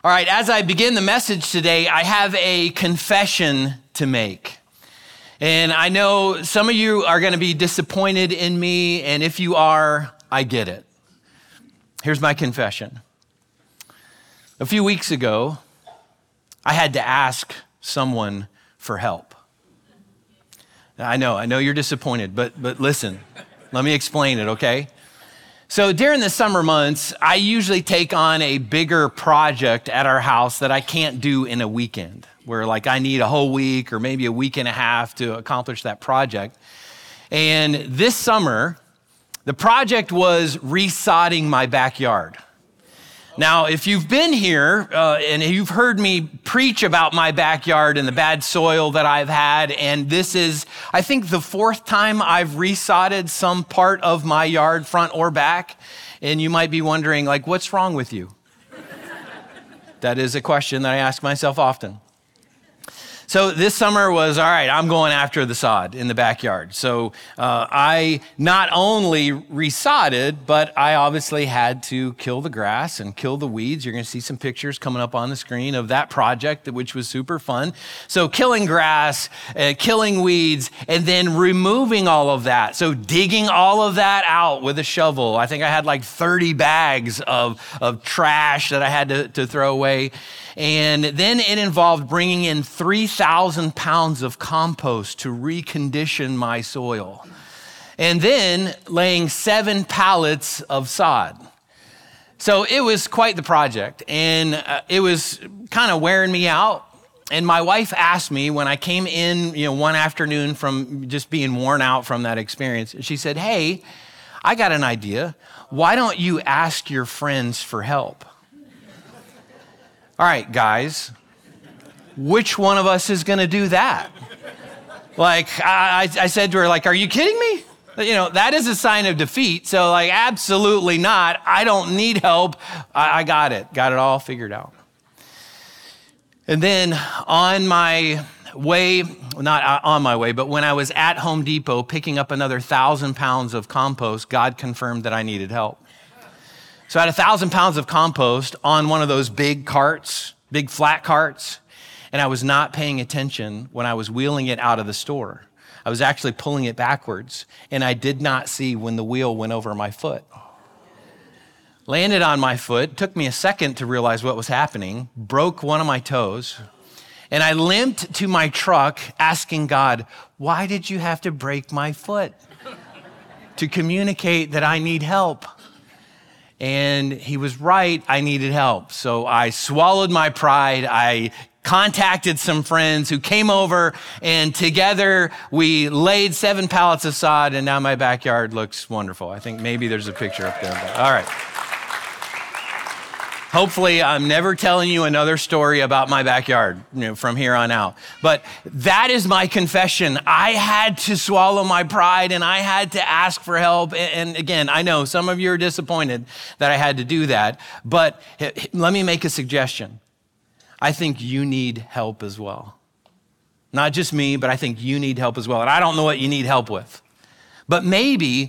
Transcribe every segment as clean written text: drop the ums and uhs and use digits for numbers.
All right, as I begin the message today, I have a confession to make. And I know some of you are going to be disappointed in me, and if you are, I get it. Here's my confession. A few weeks ago, I had to ask someone for help. I know you're disappointed, but listen, let me explain it, okay? So during the summer months, I usually take on a bigger project at our house that I can't do in a weekend, where like I need a whole week or maybe a week and a half to accomplish that project. And this summer, the project was resodding my backyard. Now, if you've been here and you've heard me preach about my backyard and the bad soil that I've had, and this is, I think, the fourth time I've resodded some part of my yard, front or back, and you might be wondering, like, what's wrong with you? That is a question that I ask myself often. So this summer was, all right, I'm going after the sod in the backyard. So I not only resodded, but I obviously had to kill the grass and kill the weeds. You're going to see some pictures coming up on the screen of that project, which was super fun. So killing grass, killing weeds, and then removing all of that. So digging all of that out with a shovel. I think I had like 30 bags of trash that I had to throw away. And then it involved bringing in 3,000 pounds of compost to recondition my soil. And then laying 7 pallets of sod. So it was quite the project. And it was kind of wearing me out. And my wife asked me when I came in, one afternoon from just being worn out from that experience, she said, "Hey, I got an idea. Why don't you ask your friends for help?" All right, guys, which one of us is going to do that? Like, I said to her, like, are you kidding me? That is a sign of defeat. So, like, absolutely not. I don't need help. I got it all figured out. And then on my way, not on my way, but when I was at Home Depot picking up another 1,000 pounds of compost, God confirmed that I needed help. So I had 1,000 pounds of compost on one of those big carts, big flat carts, and I was not paying attention when I was wheeling it out of the store. I was actually pulling it backwards, and I did not see when the wheel went over my foot. Landed on my foot, took me a second to realize what was happening, broke one of my toes, and I limped to my truck asking God, "Why did you have to break my foot?" To communicate that I need help. And he was right, I needed help. So I swallowed my pride. I contacted some friends who came over, and together we laid 7 pallets of sod, and now my backyard looks wonderful. I think maybe there's a picture up there. All right. Hopefully, I'm never telling you another story about my backyard from here on out. But that is my confession. I had to swallow my pride and I had to ask for help. And again, I know some of you are disappointed that I had to do that. But let me make a suggestion. I think you need help as well. Not just me, but I think you need help as well. And I don't know what you need help with. But maybe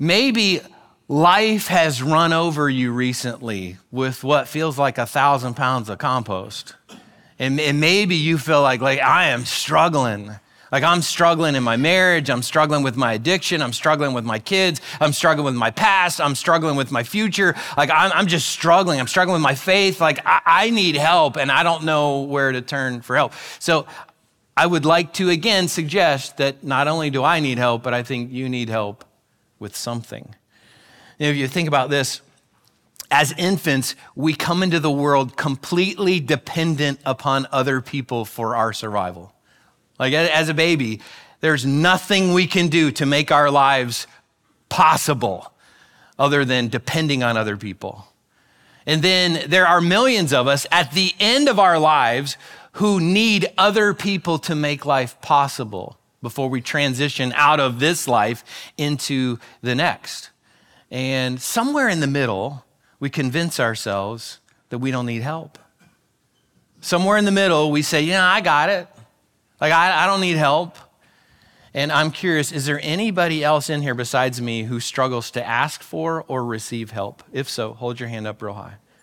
life has run over you recently with what feels like 1,000 pounds of compost. And maybe you feel like I am struggling. Like I'm struggling in my marriage. I'm struggling with my addiction. I'm struggling with my kids. I'm struggling with my past. I'm struggling with my future. Like I'm just struggling. I'm struggling with my faith. Like I need help and I don't know where to turn for help. So I would like to again suggest that not only do I need help, but I think you need help with something. If you think about this, as infants, we come into the world completely dependent upon other people for our survival. Like as a baby, there's nothing we can do to make our lives possible other than depending on other people. And then there are millions of us at the end of our lives who need other people to make life possible before we transition out of this life into the next. And somewhere in the middle, we convince ourselves that we don't need help. Somewhere in the middle, we say, I got it. Like, I don't need help. And I'm curious, is there anybody else in here besides me who struggles to ask for or receive help? If so, hold your hand up real high.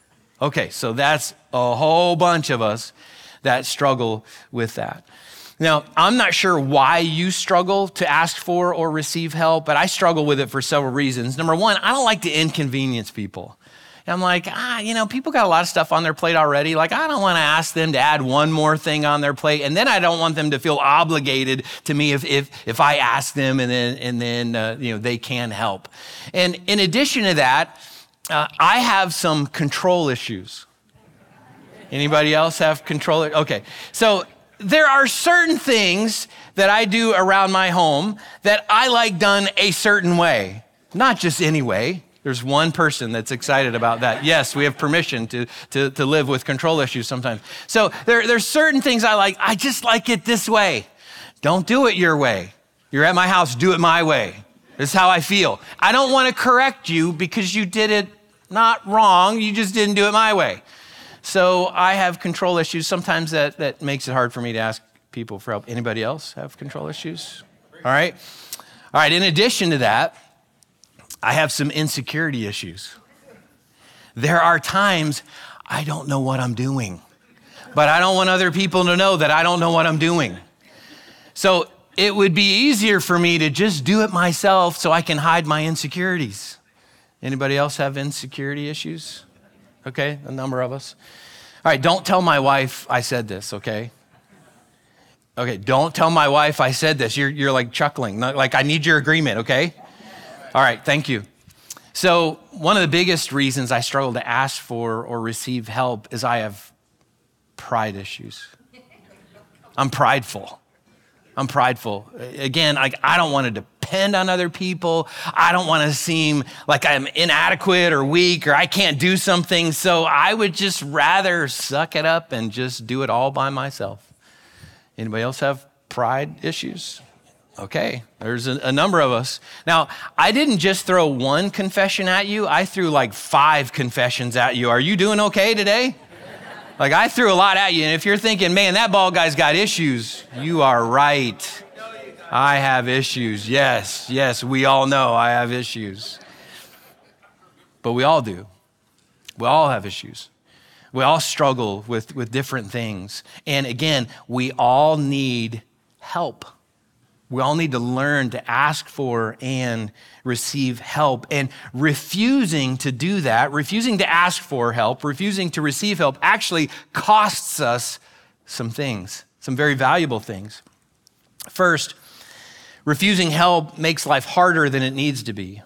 Okay, so that's a whole bunch of us that struggle with that. Now, I'm not sure why you struggle to ask for or receive help, but I struggle with it for several reasons. Number one, I don't like to inconvenience people. And I'm like, people got a lot of stuff on their plate already. Like, I don't want to ask them to add one more thing on their plate. And then I don't want them to feel obligated to me if I ask them and then they can help. And in addition to that, I have some control issues. Anybody else have control? Okay. So there are certain things that I do around my home that I like done a certain way, not just any way. There's one person that's excited about that. Yes, we have permission to live with control issues sometimes. So there's certain things I just like it this way. Don't do it your way. You're at my house, do it my way. This is how I feel. I don't want to correct you because you did it not wrong. You just didn't do it my way. So I have control issues. Sometimes that makes it hard for me to ask people for help. Anybody else have control issues? All right. In addition to that, I have some insecurity issues. There are times I don't know what I'm doing, but I don't want other people to know that I don't know what I'm doing. So it would be easier for me to just do it myself so I can hide my insecurities. Anybody else have insecurity issues? Okay, a number of us. All right, don't tell my wife I said this, okay? Okay, don't tell my wife I said this. You're like chuckling, like I need your agreement, okay? All right, thank you. So one of the biggest reasons I struggle to ask for or receive help is I have pride issues. I'm prideful. Again, I don't want to depend on other people. I don't want to seem like I'm inadequate or weak or I can't do something. So I would just rather suck it up and just do it all by myself. Anybody else have pride issues? Okay, there's a number of us. Now, I didn't just throw one confession at you. I threw like 5 confessions at you. Are you doing okay today? Like I threw a lot at you. And if you're thinking, man, that bald guy's got issues, you are right. I have issues. Yes, we all know I have issues. But we all do. We all have issues. We all struggle with different things. And again, we all need help. We all need to learn to ask for and receive help. And refusing to do that, refusing to ask for help, refusing to receive help actually costs us some things, some very valuable things. First, refusing help makes life harder than it needs to be.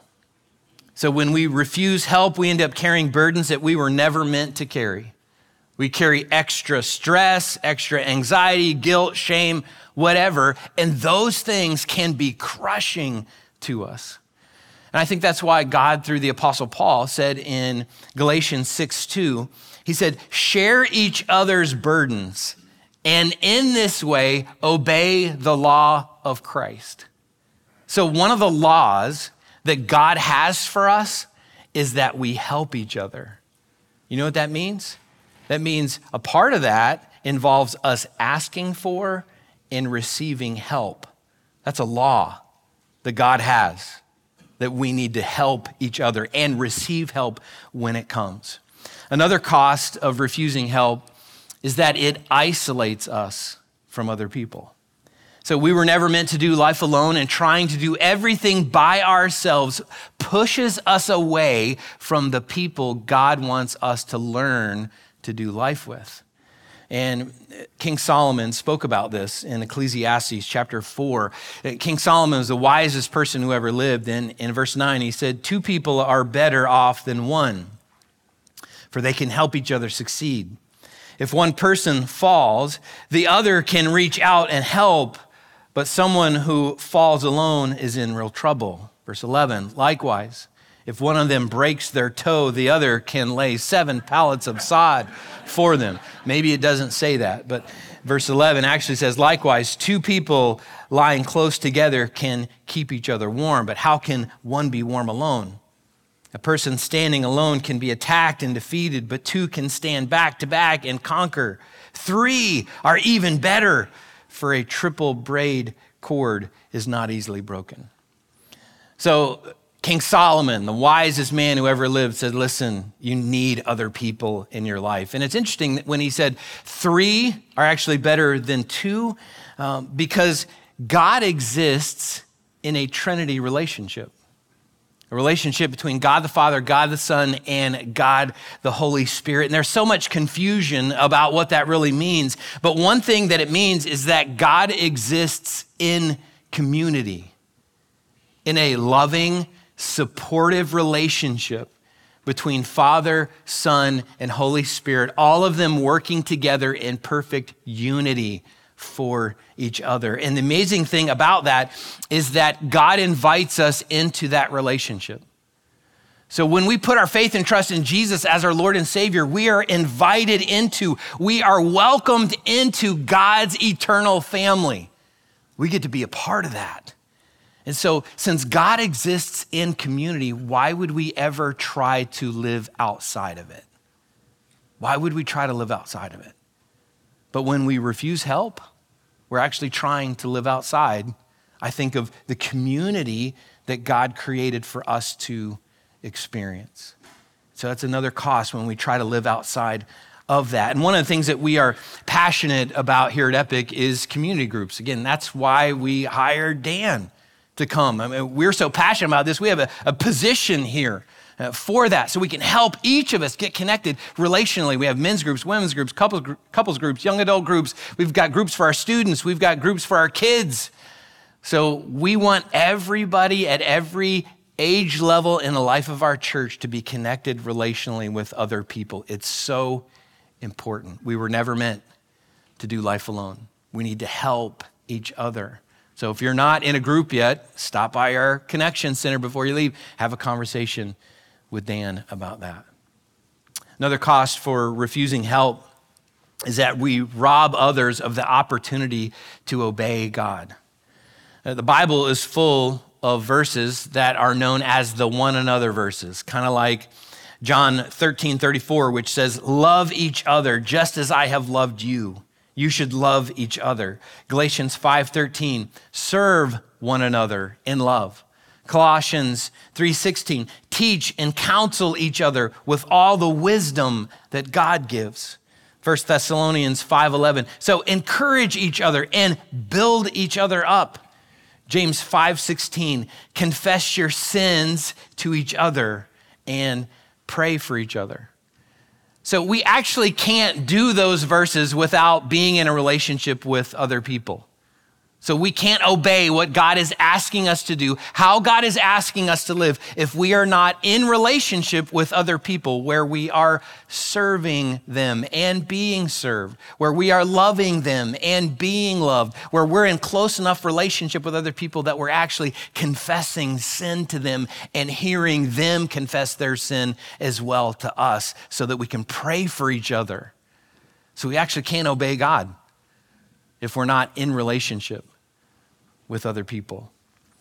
So when we refuse help, we end up carrying burdens that we were never meant to carry. We carry extra stress, extra anxiety, guilt, shame, whatever, and those things can be crushing to us. And I think that's why God, through the Apostle Paul, said in Galatians 6:2, he said, share each other's burdens, and in this way, obey the law of Christ. So one of the laws that God has for us is that we help each other. You know what that means? That means a part of that involves us asking for and receiving help. That's a law that God has, that we need to help each other and receive help when it comes. Another cost of refusing help is that it isolates us from other people. So we were never meant to do life alone, and trying to do everything by ourselves pushes us away from the people God wants us to learn to do life with. And King Solomon spoke about this in Ecclesiastes chapter 4. King Solomon was the wisest person who ever lived. And in verse 9, he said, 2 people are better off than one, for they can help each other succeed. If one person falls, the other can reach out and help, but someone who falls alone is in real trouble. Verse 11, likewise, if one of them breaks their toe, the other can lay 7 pallets of sod for them. Maybe it doesn't say that, but verse 11 actually says, likewise, 2 people lying close together can keep each other warm, but how can one be warm alone? A person standing alone can be attacked and defeated, but 2 can stand back to back and conquer. 3 are even better, for a triple braid cord is not easily broken. So King Solomon, the wisest man who ever lived, said, listen, you need other people in your life. And it's interesting that when he said 3 are actually better than 2, because God exists in a Trinity relationship. A relationship between God the Father, God the Son, and God the Holy Spirit. And there's so much confusion about what that really means. But one thing that it means is that God exists in community, in a loving, supportive relationship between Father, Son, and Holy Spirit, all of them working together in perfect unity for each other. And the amazing thing about that is that God invites us into that relationship. So when we put our faith and trust in Jesus as our Lord and Savior, we are invited into, we are welcomed into God's eternal family. We get to be a part of that. And so since God exists in community, why would we ever try to live outside of it? Why would we try to live outside of it? But when we refuse help, we're actually trying to live outside, I think, of the community that God created for us to experience. So that's another cost when we try to live outside of that. And one of the things that we are passionate about here at Epic is community groups. Again, that's why we hired Dan to come. I mean, we're so passionate about this. We have a position here for that, so we can help each of us get connected relationally. We have men's groups, women's groups, couples groups, young adult groups. We've got groups for our students. We've got groups for our kids. So we want everybody at every age level in the life of our church to be connected relationally with other people. It's so important. We were never meant to do life alone. We need to help each other. So if you're not in a group yet, stop by our Connection Center before you leave. Have a conversation with Dan about that. Another cost for refusing help is that we rob others of the opportunity to obey God. The Bible is full of verses that are known as the one another verses, kind of like John 13:34, which says, love each other just as I have loved you. You should love each other. Galatians 5:13, serve one another in love. Colossians 3:16, teach and counsel each other with all the wisdom that God gives. 1 Thessalonians 5:11, so encourage each other and build each other up. James 5:16, confess your sins to each other and pray for each other. So we actually can't do those verses without being in a relationship with other people. So we can't obey what God is asking us to do, how God is asking us to live, if we are not in relationship with other people, where we are serving them and being served, where we are loving them and being loved, where we're in close enough relationship with other people that we're actually confessing sin to them and hearing them confess their sin as well to us, so that we can pray for each other. So we actually can't obey God if we're not in relationship with other people.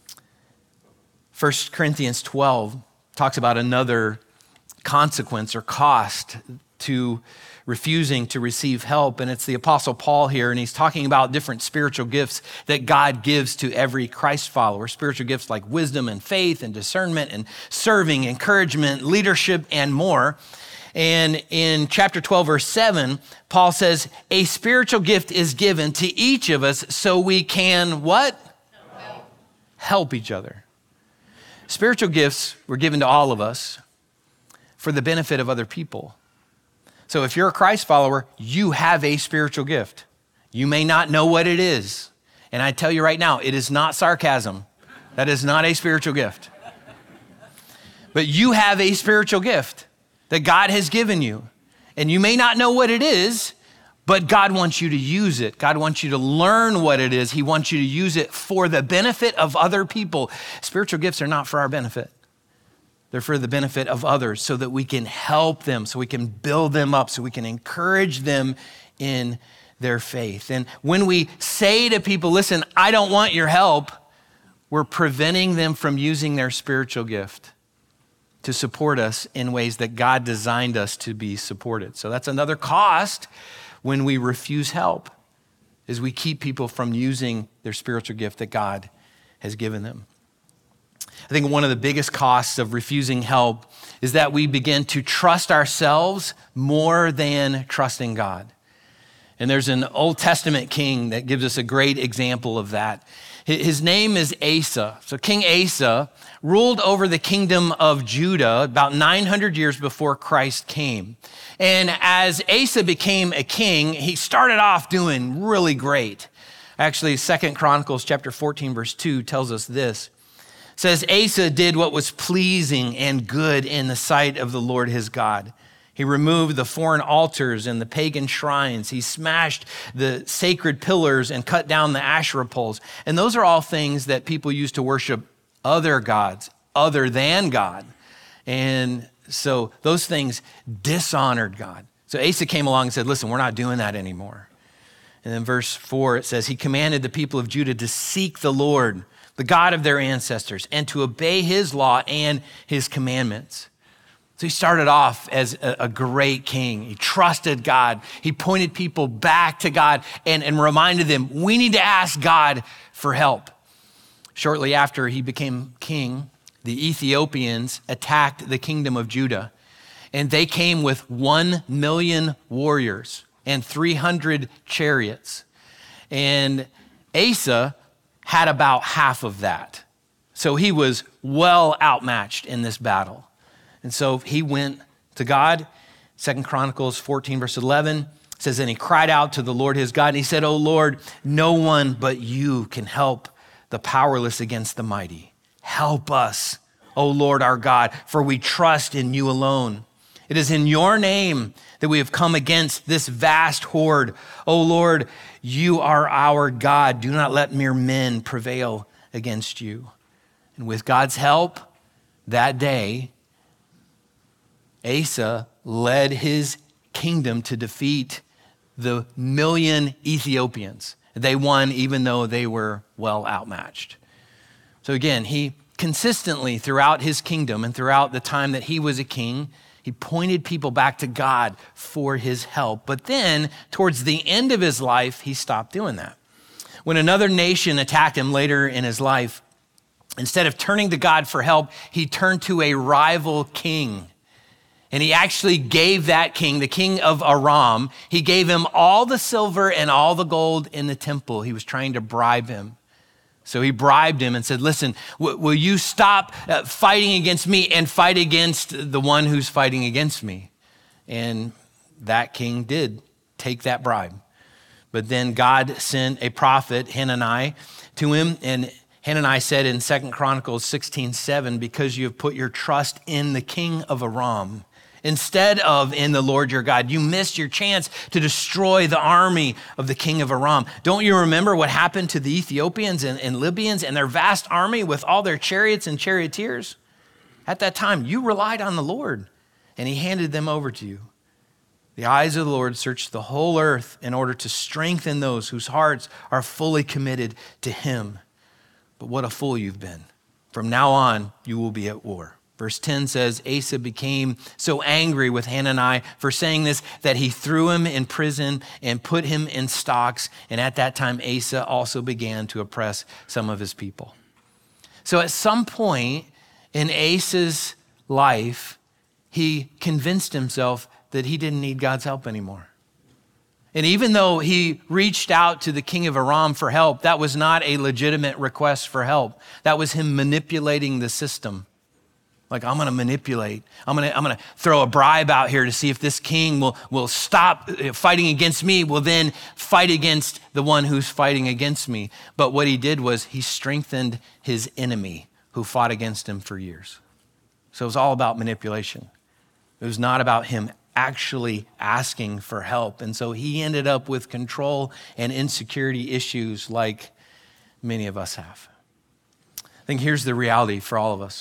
1 Corinthians 12 talks about another consequence or cost to refusing to receive help. And it's the Apostle Paul here, and he's talking about different spiritual gifts that God gives to every Christ follower. Spiritual gifts like wisdom and faith and discernment and serving, encouragement, leadership, and more. And in chapter 12, verse 7, Paul says, a spiritual gift is given to each of us so we can what? Help each other. Spiritual gifts were given to all of us for the benefit of other people. So if you're a Christ follower, you have a spiritual gift. You may not know what it is. And I tell you right now, it is not sarcasm. That is not a spiritual gift. But you have a spiritual gift that God has given you. And you may not know what it is, but God wants you to use it. God wants you to learn what it is. He wants you to use it for the benefit of other people. Spiritual gifts are not for our benefit. They're for the benefit of others, so that we can help them, so we can build them up, so we can encourage them in their faith. And when we say to people, listen, I don't want your help, we're preventing them from using their spiritual gift to support us in ways that God designed us to be supported. So that's another cost when we refuse help, is we keep people from using their spiritual gift that God has given them. I think one of the biggest costs of refusing help is that we begin to trust ourselves more than trusting God. And there's an Old Testament king that gives us a great example of that. His name is Asa. So King Asa ruled over the kingdom of Judah about 900 years before Christ came. And as Asa became a king, he started off doing really great. Actually, 2 Chronicles chapter 14, verse 2 tells us this. It says, Asa did what was pleasing and good in the sight of the Lord his God. He removed the foreign altars and the pagan shrines. He smashed the sacred pillars and cut down the Asherah poles. And those are all things that people used to worship other gods other than God. And so those things dishonored God. So Asa came along and said, listen, we're not doing that anymore. And then verse 4, it says, he commanded the people of Judah to seek the Lord, the God of their ancestors, and to obey his law and his commandments. So he started off as a great king. He trusted God. He pointed people back to God and reminded them, we need to ask God for help. Shortly after he became king, the Ethiopians attacked the kingdom of Judah, and they came with 1 million warriors and 300 chariots. And Asa had about half of that. So he was well outmatched in this battle. And so he went to God. 2 Chronicles 14, verse 11 says, and he cried out to the Lord his God, and he said, O Lord, no one but you can help the powerless against the mighty. Help us, O Lord our God, for we trust in you alone. It is in your name that we have come against this vast horde. O Lord, you are our God. Do not let mere men prevail against you. And with God's help, that day, Asa led his kingdom to defeat the 1 million Ethiopians. They won even though they were well outmatched. So again, he consistently throughout his kingdom and throughout the time that he was a king, he pointed people back to God for his help. But then towards the end of his life, he stopped doing that. When another nation attacked him later in his life, instead of turning to God for help, he turned to a rival king. And he actually gave that king, the king of Aram, he gave him all the silver and all the gold in the temple. He was trying to bribe him. So he bribed him and said, listen, will you stop fighting against me and fight against the one who's fighting against me? And that king did take that bribe. But then God sent a prophet, Hanani, to him. And Hanani said in 2 Chronicles 16:7, because you have put your trust in the king of Aram, instead of in the Lord your God, you missed your chance to destroy the army of the king of Aram. Don't you remember what happened to the Ethiopians and Libyans and their vast army with all their chariots and charioteers? At that time, you relied on the Lord, and he handed them over to you. The eyes of the Lord search the whole earth in order to strengthen those whose hearts are fully committed to him. But what a fool you've been. From now on, you will be at war. Verse 10 says, Asa became so angry with Hanani for saying this that he threw him in prison and put him in stocks. And at that time, Asa also began to oppress some of his people. So at some point in Asa's life, he convinced himself that he didn't need God's help anymore. And even though he reached out to the king of Aram for help, that was not a legitimate request for help. That was him manipulating the system. Like, I'm going to manipulate. I'm going to throw a bribe out here to see if this king will stop fighting against me, will then fight against the one who's fighting against me. But what he did was he strengthened his enemy who fought against him for years. So it was all about manipulation. It was not about him actually asking for help. And so he ended up with control and insecurity issues like many of us have. I think here's the reality for all of us.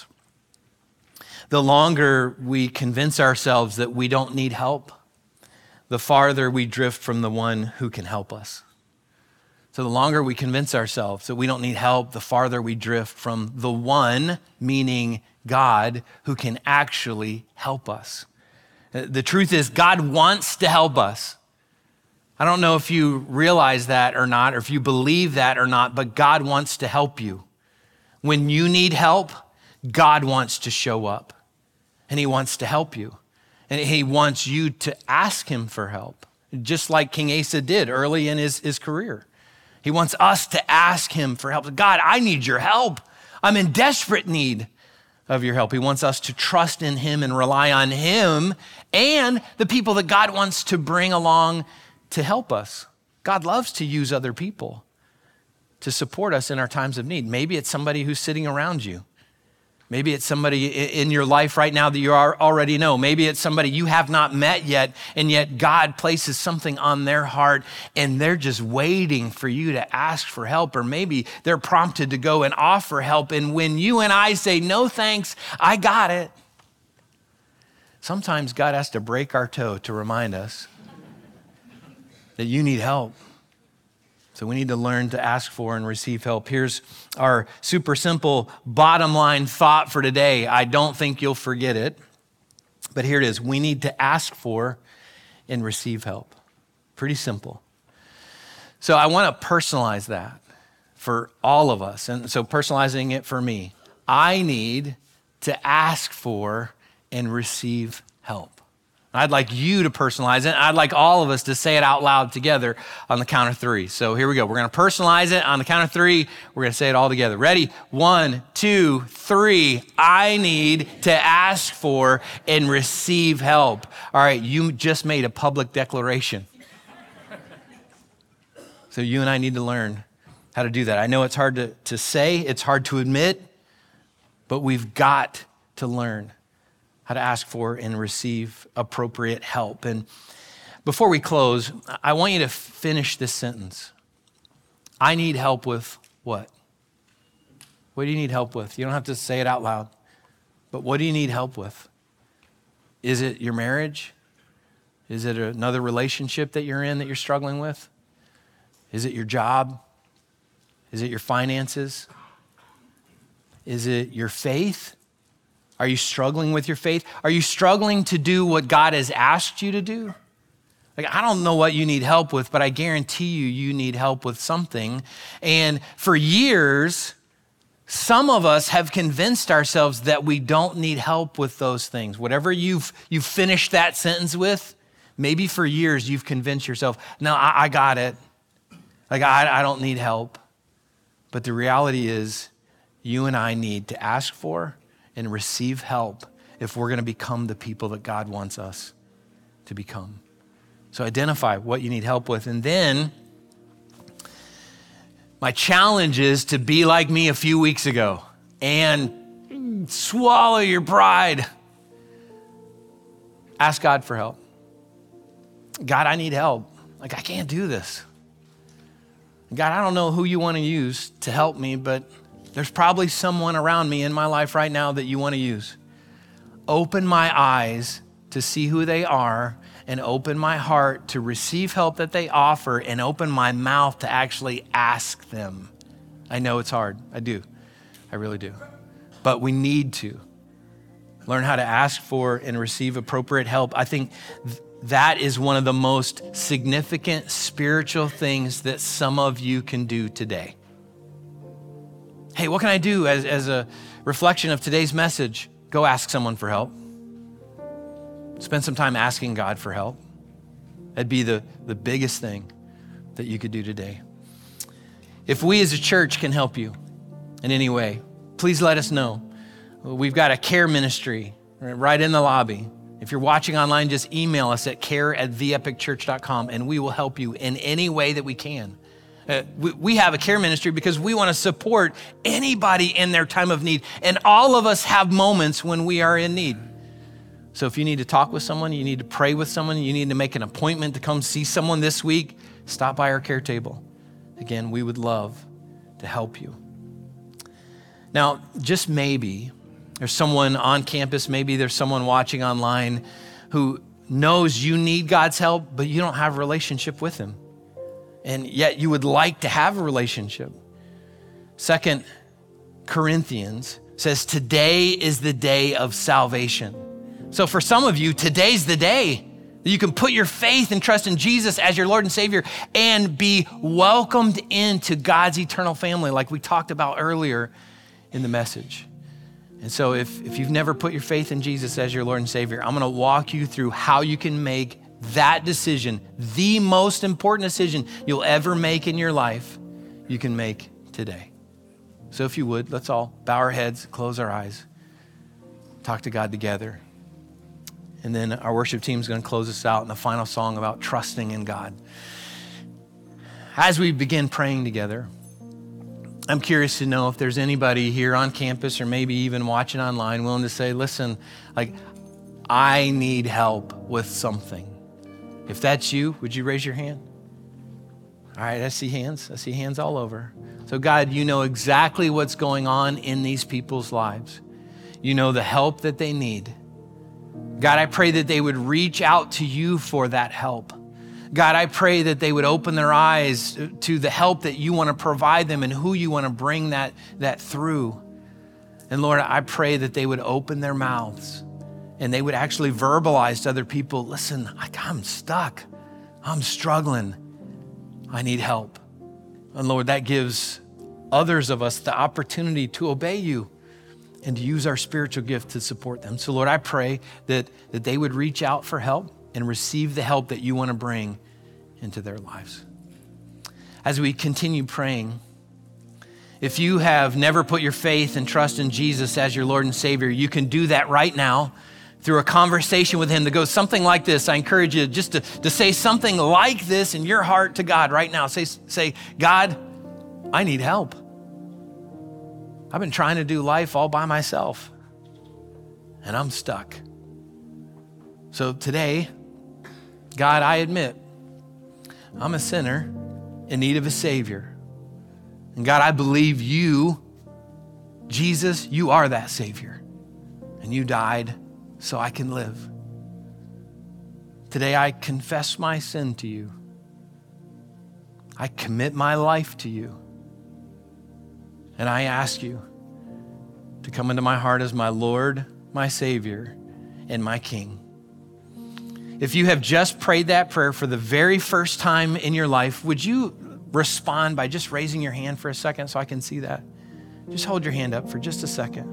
The longer we convince ourselves that we don't need help, the farther we drift from the one who can help us. So the longer we convince ourselves that we don't need help, the farther we drift from the one, meaning God, who can actually help us. The truth is, God wants to help us. I don't know if you realize that or not, or if you believe that or not, but God wants to help you. When you need help, God wants to show up and he wants to help you. And he wants you to ask him for help, just like King Asa did early in his career. He wants us to ask him for help. God, I need your help. I'm in desperate need of your help. He wants us to trust in him and rely on him and the people that God wants to bring along to help us. God loves to use other people to support us in our times of need. Maybe it's somebody who's sitting around you. Maybe it's somebody in your life right now that you already know. Maybe it's somebody you have not met yet, and yet God places something on their heart and they're just waiting for you to ask for help. Or maybe they're prompted to go and offer help. And when you and I say, no thanks, I got it. Sometimes God has to break our toe to remind us that you need help. So we need to learn to ask for and receive help. Here's our super simple bottom line thought for today. I don't think you'll forget it, but here it is. We need to ask for and receive help. Pretty simple. So I want to personalize that for all of us. And so personalizing it for me, I need to ask for and receive help. I'd like you to personalize it. I'd like all of us to say it out loud together on the count of three. So here we go. We're going to personalize it on the count of three. We're going to say it all together. Ready? 1, 2, 3. I need to ask for and receive help. All right, you just made a public declaration. So you and I need to learn how to do that. I know it's hard to say, it's hard to admit, but we've got to learn how to ask for and receive appropriate help. And before we close, I want you to finish this sentence. I need help with what? What do you need help with? You don't have to say it out loud, but what do you need help with? Is it your marriage? Is it another relationship that you're in that you're struggling with? Is it your job? Is it your finances? Is it your faith? Are you struggling with your faith? Are you struggling to do what God has asked you to do? Like, I don't know what you need help with, but I guarantee you need help with something. And for years, some of us have convinced ourselves that we don't need help with those things. Whatever you've finished that sentence with, maybe for years you've convinced yourself, no, I got it. Like, I don't need help. But the reality is, you and I need to ask for and receive help if we're going to become the people that God wants us to become. So identify what you need help with. And then my challenge is to be like me a few weeks ago and swallow your pride. Ask God for help. God, I need help. Like, I can't do this. God, I don't know who you want to use to help me, but there's probably someone around me in my life right now that you want to use. Open my eyes to see who they are and open my heart to receive help that they offer and open my mouth to actually ask them. I know it's hard. I do. I really do. But we need to learn how to ask for and receive appropriate help. I think that is one of the most significant spiritual things that some of you can do today. Hey, what can I do as a reflection of today's message? Go ask someone for help. Spend some time asking God for help. That'd be the biggest thing that you could do today. If we as a church can help you in any way, please let us know. We've got a care ministry right in the lobby. If you're watching online, just email us at care@theepicchurch.com and we will help you in any way that we can. We have a care ministry because we want to support anybody in their time of need. And all of us have moments when we are in need. So if you need to talk with someone, you need to pray with someone, you need to make an appointment to come see someone this week, stop by our care table. Again, we would love to help you. Now, just maybe there's someone on campus, maybe there's someone watching online who knows you need God's help, but you don't have a relationship with him. And yet you would like to have a relationship. 2 Corinthians says, today is the day of salvation. So for some of you, today's the day that you can put your faith and trust in Jesus as your Lord and Savior and be welcomed into God's eternal family, like we talked about earlier in the message. And so if you've never put your faith in Jesus as your Lord and Savior, I'm gonna walk you through how you can make that decision, the most important decision you'll ever make in your life, you can make today. So if you would, let's all bow our heads, close our eyes, talk to God together. And then our worship team is going to close us out in the final song about trusting in God. As we begin praying together, I'm curious to know if there's anybody here on campus or maybe even watching online willing to say, listen, I need help with something. If that's you, would you raise your hand? All right, I see hands. I see hands all over. So God, you know exactly what's going on in these people's lives. You know the help that they need. God, I pray that they would reach out to you for that help. God, I pray that they would open their eyes to the help that you want to provide them and who you want to bring that through. And Lord, I pray that they would open their mouths and they would actually verbalize to other people, listen, I'm stuck. I'm struggling. I need help. And Lord, that gives others of us the opportunity to obey you and to use our spiritual gift to support them. So Lord, I pray that they would reach out for help and receive the help that you want to bring into their lives. As we continue praying, if you have never put your faith and trust in Jesus as your Lord and Savior, you can do that right now through a conversation with him that goes something like this. I encourage you just to say something like this in your heart to God right now. Say, God, I need help. I've been trying to do life all by myself and I'm stuck. So today, God, I admit I'm a sinner in need of a Savior. And God, I believe you, Jesus, you are that Savior. And you died so I can live. Today I confess my sin to you. I commit my life to you. And I ask you to come into my heart as my Lord, my Savior, and my King. If you have just prayed that prayer for the very first time in your life, would you respond by just raising your hand for a second so I can see that? Just hold your hand up for just a second.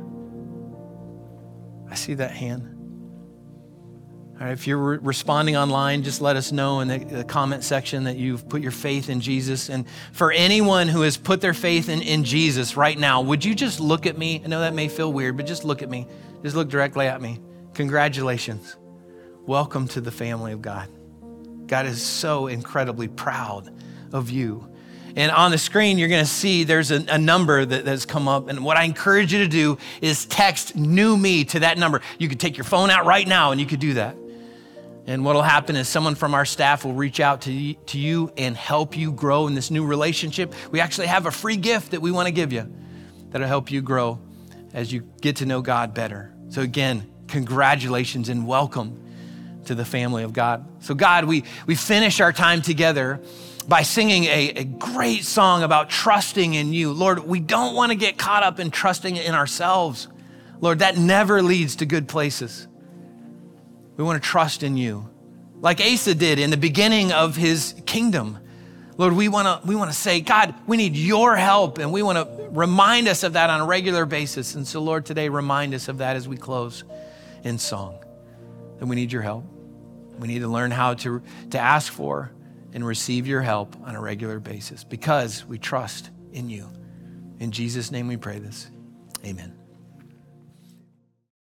I see that hand. All right, if you're responding online, just let us know in the comment section that you've put your faith in Jesus. And for anyone who has put their faith in Jesus right now, would you just look at me? I know that may feel weird, but just look at me. Just look directly at me. Congratulations. Welcome to the family of God. God is so incredibly proud of you. And on the screen, you're going to see there's a number that's come up. And what I encourage you to do is text new me to that number. You could take your phone out right now and you could do that. And what will happen is someone from our staff will reach out to you and help you grow in this new relationship. We actually have a free gift that we want to give you that'll help you grow as you get to know God better. So again, congratulations and welcome to the family of God. So God, we finish our time together by singing a great song about trusting in you. Lord, we don't want to get caught up in trusting in ourselves. Lord, that never leads to good places. We want to trust in you, like Asa did in the beginning of his kingdom. Lord, we want to say, God, we need your help, and we want to remind us of that on a regular basis. And so, Lord, today, remind us of that as we close in song, that we need your help. We need to learn how to ask for and receive your help on a regular basis because we trust in you. In Jesus' name we pray this. Amen.